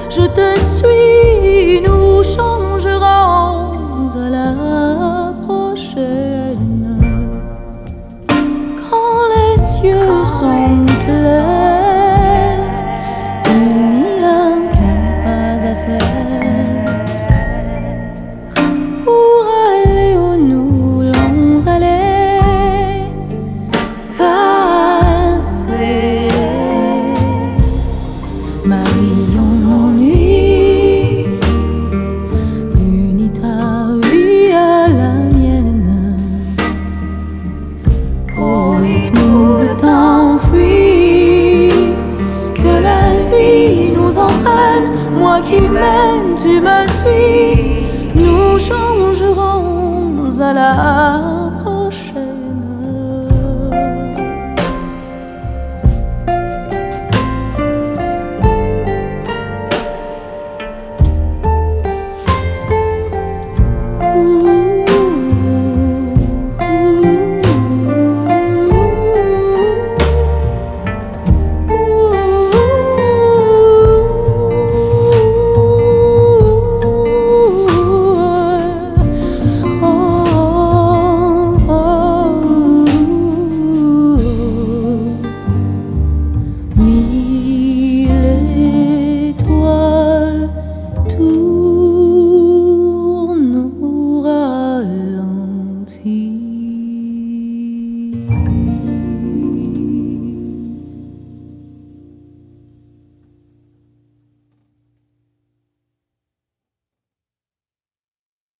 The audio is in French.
je te suis, nous changerons à la prochaine. Quand les cieux sont clairs, il n'y a qu'un pas à faire pour aller où nous voulons aller. Passer, marions nos nuits, unis ta vie à la mienne. Au rythme où le temps fuit, que la vie nous entraîne, moi qui mène, tu me suis, nous changerons à la prochaine. Mille étoiles, tout